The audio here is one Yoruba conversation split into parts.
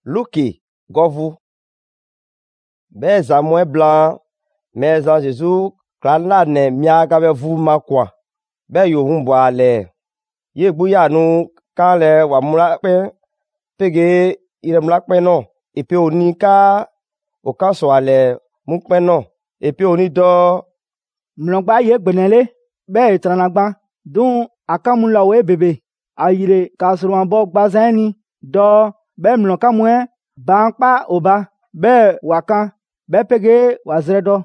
Luki govu. Ben zamoué blanc, mais en Jésus, klana ne miaga be vu ma kwa. Ben yo humboa le. Ye bouya nou quand le wa mulape pege ire mulape non. Et puis oni ka o kan so ale mukpe non. Et puis oni do Mlongba ye gbenele be tranagba dun akamula we bebe ayire kasruan bo gbazani do be mlonka mwe bankpa oba be wakan be pege wazredo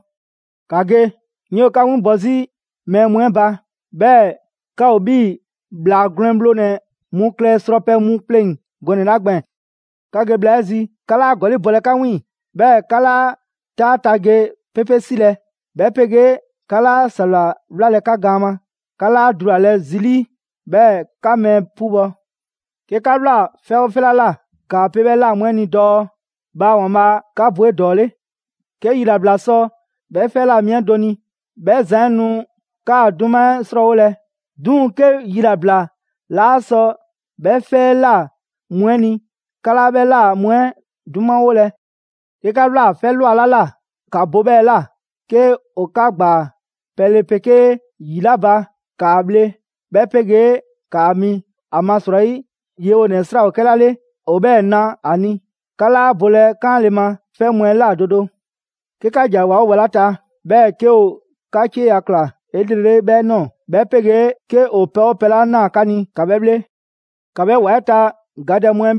kage nyo ka wun bozi me mwe ba be ka obi bla gremblo ne mukle strope mukplen gone lagben kage blazi kala goli bole ka win be kala ta tage pepe sile be pege kala sala vlale ka gama kala durale zili be kame pubo ke kabla fela la ka pebe la mweni do ba wama ka bwe dole ke yira blaso be fela mien doni be zanu ka duma srole dun ke yira bla la so be fela mweni kala be la mwen duma wole ke kabla felo ala ka bobe la ke o ka gba pele peke yilaba kable be pege kami amasroi yewo nesra okelale obe na ani kala bole kan lema fe mwen la dodo ke ka jawa walata be ke o ka che akla edire be no be pege ke o pe opela na kani kabeble kabe wata gade mwen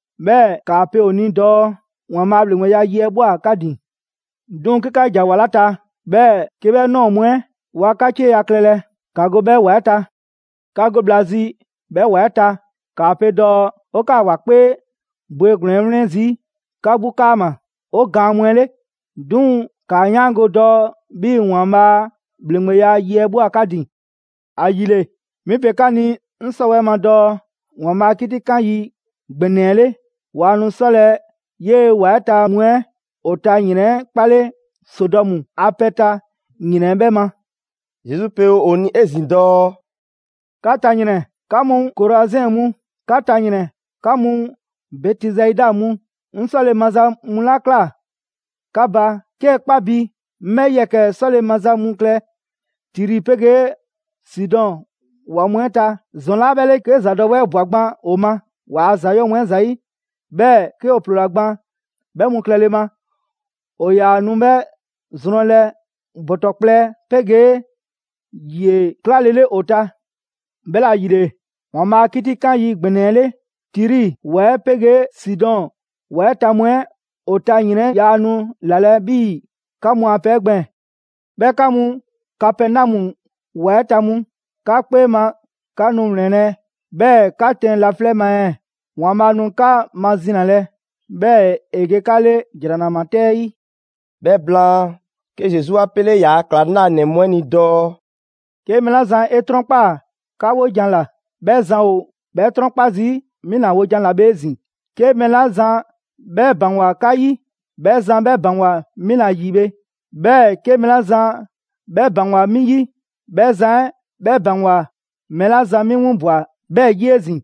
be ka pe oni do won mable mwen ya ye bwa kadi donc ke ka jawa lata be ke be no mwen wakache yaklele kago be weta kago blazi be weta ka pe do o ka wa pe bwe grenzi kabu kama o gamwele dun ka nyango do bi wama blingwe ya yebu akadi ayile mi pe kani nsowe ma do wama kiti kan yi gbenele wanu sole ye weta mwe ota nyine pale sodomu apeta nyine be ma Jésus pe oni ezindo kata nyine kamu korazin mu kata nyine kamu betizaida mu nsole maza mulakla kaba ke kpabi meyeke sole maza mukle tiri pege sidon wa mweta zonla bele ke zadowe bwagban oma wa zayo mwen zai be ke oplolagban be muklele ma oya numbe zonle botokple pege ye klalele ota bela yire wama kiti kan yi gbenele tiri we pege sidon we tamwe ota nyine yanu lale bi kamu apegben be kamu kapenamu we tamu kakpe ma kanu rene be katen la flema wama nu ka mazinale be ege kale jirana matei be blanc que Jésus appelé ya klana ne mweni do ke melazan e trompa ka wo janla be zan o be trompa zi mina wo janla bezi ke melazan be banwa kayi be zan be banwa mina yibe be ke melazan be banwa miyi be zan be banwa melazan mi wumbwa be yezi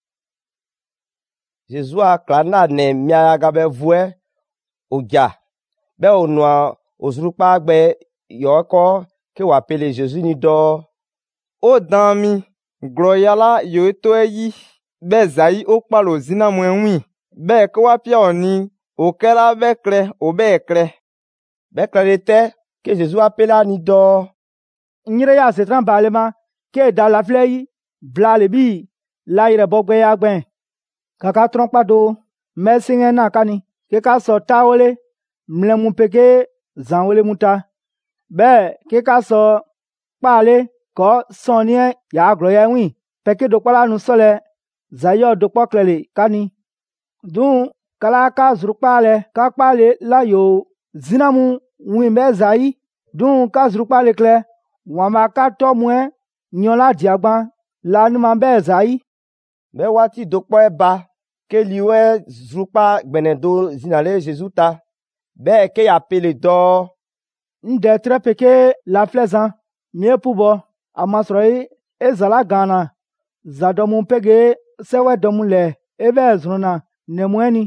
Jésus a klana ne miaga be vue oja be onwa ozrupa gbe yoko ke wa pele Jésus ni do o dami gloyala yo to yi be zai o palo zina mwenwi be ko wa pia oni o kela be kre o be kre te ke Jésus appela ni do nyire ya setran balema ke da la flei blale bi la ire bogbe ya gben kaka trompa do mesingen na kani ke ka so tawole mlemu peke zanwole muta be ke ka so pale ko sonie ya gloya wi peke do pala nu sole zayo do poklele kani dun kala ka zrupale ka pale la yo zinamu wi be zai dun ka zrupale kle wama ka to mwe nyola diagban la nu ma be zai be wati dokpo eba ke liwe zrupa gbenedo zinale Jésus ta be ke ya pele do nde tre peke la flezan mie pubo amasroi ezala gana zadomu pege sewe domu le ebe zruna nemweni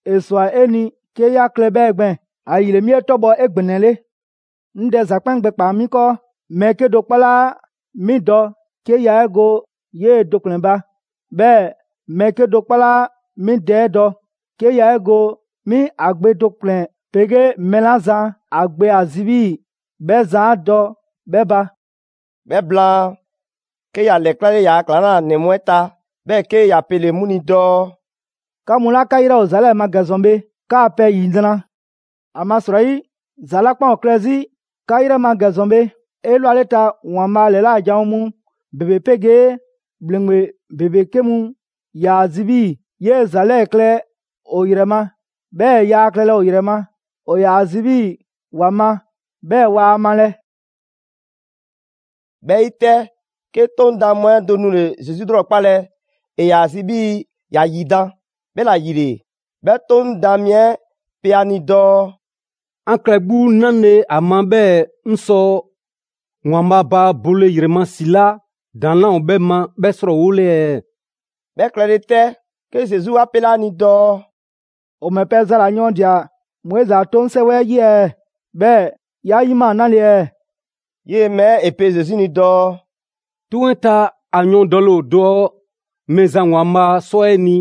eswa eni ke ya klebe egben ayire mi etobo egbenele nde zakpangbe pa mi ko meke do kpala mi do ke ya ego ye doklenba be meke do kpala mi de do ke ya ego mi agbe doklen pege melanza agbe azibi be za do beba be blanc ke ya leklale ya klana ne mweta be ke ya pele muni do kamula kaira ozale magazombe ka pe yindana amasroi zalakpa oklezi kaira magazombe elu aleta wama lela jaumu bebe pege blengwe bebe kemu ya zibi ye zale ekle oyirema be ya klele oyirema o ya zibi wama be wa male be ite ke tonda mwen donu le Jésus dro pale e ya zibi ya yidan be la yire be tonda mien pe ani do Anklegbu nane amabe nso nwamba ba bole yirema sila dan lan be ma be sro wole be klede ke Jésus appela ni do o me peza la nyondia mweza tonse we ye be ya yima nale ye me epe Jésus ni do tuenta anyon dolo do meza nwamba so eni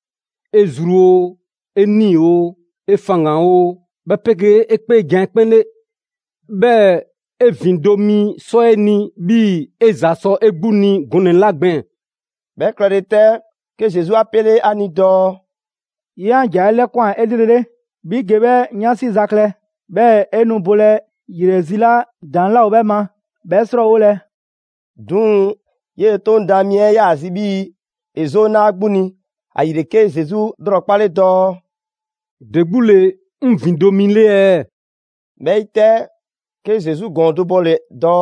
ezruo eni o efanga o be pege ekpe jan pele be evindomi so eni bi ezaso egbuni gunen lagben be klede ke Jésus appelé ani do yan jaile kwa edire bi gebe nyasi zakle be enu bole yirezila dan la obema be sro wole dun ye tonda mien ya zibi ezona gbuni ayire ke Jésus dro pale do degbule nvindomile be ite ke Jésus gondo bole do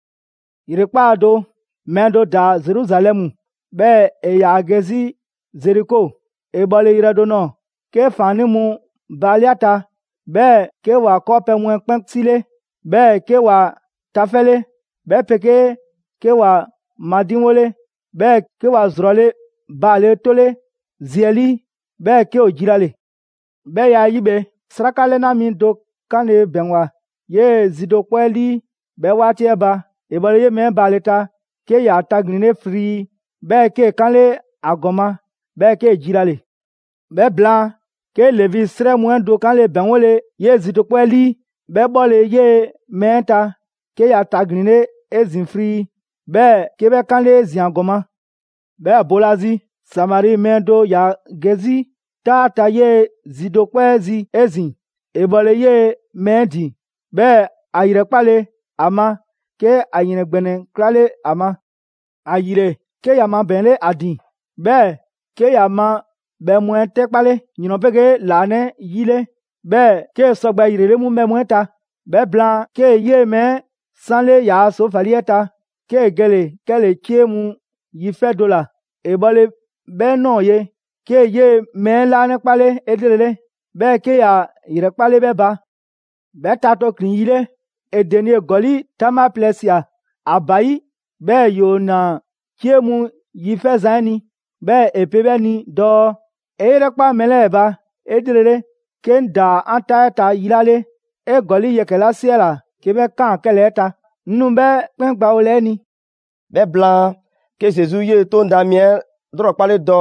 irekpa do mendo da Jerusalemu be e ya gezi Jericho e bole ire do no ke fani mu baliata be ke wa kope mu penksile be ke wa tafele be peke ke wa madinwole be ke wa zrole bale tole zieli be ke ojirale be ya yibe srakale na mi do kane benwa ye zido kweli be wati eba e bole ye me baleta ke ya tagnine free be ke kanle agoma be ke jirale be blanc ke levi sre mwen do kanle benwole ye zido kweli be bole ye menta ke ya tagnine ezin free be ke be kanle ziangoma be bolazi samari mendo ya gezi tata ye zido kwezi ezin e bole ye mendi be ayire pale ama ke ayine gbene klale ama ayire ke yama benle adin be ke yama be mwen te pale nyino pege lane yile be ke sogba yire mu me mweta be blanc ke ye me sanle ya so falieta ke gele kele kiemu yife dola e bole be no ye ke ye me lane pale edelele be ke ya yire pale be ba be tato krin yile edeni goli tama plesia abayi be yo na kiemu yife zani be epebe ni do erekpa meleba edelele kenda anta yilale e goli yekela siela kebe kan keleta numbe kpengba oleni be blanc ke Jésus ye tonda mien dro pale do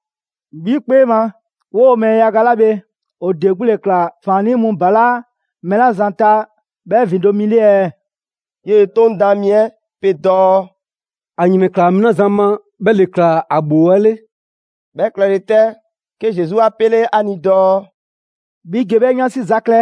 bi pe ma wo me yagalabe o degbule kla fani mu bala mela zanta be vindomile ye tonda mien pe do anyime kla mina zama be le kla aboele be klede ke Jésus appelé ani do bi gebe nyasi zakle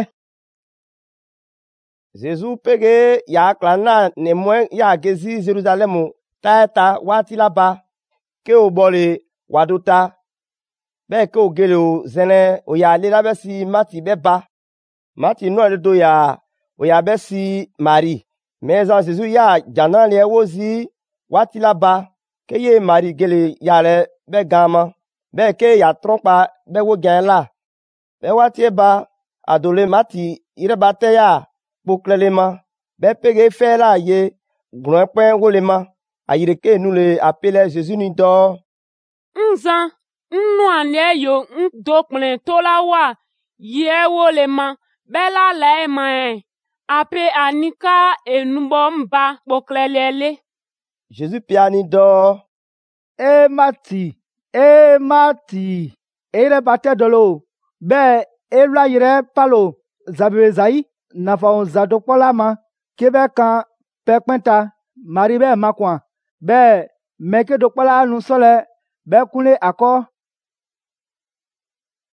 Jésus pege ya klana ne mwen ya gezi Jerusalemu ta wati laba ke o bole wadota be ke o gele o zene o ya le la besi mati be ba mati no le do ya o ya besi Marie mais en Jésus ya jana le wozi wati laba ke ye Marie gele ya le be gama be ke ya trompa be wo gan la be wati ba adole mati ire bate ya poklelema be pege fe la ye gronpen wolema ayire ke nu le appele Jésus ni do nzan Nnuane yo ndokplen tola wa ye wo le ma bela le ma ape anika enumbo mba poklelele. Jésus piani do. Mati, Mati, ere bate dolo, be elwa yire palo, zabe zai, nafa zado pola ma, kebe kan pekpenta, mari be makwa, be meke do pola nu sole, be kule ako,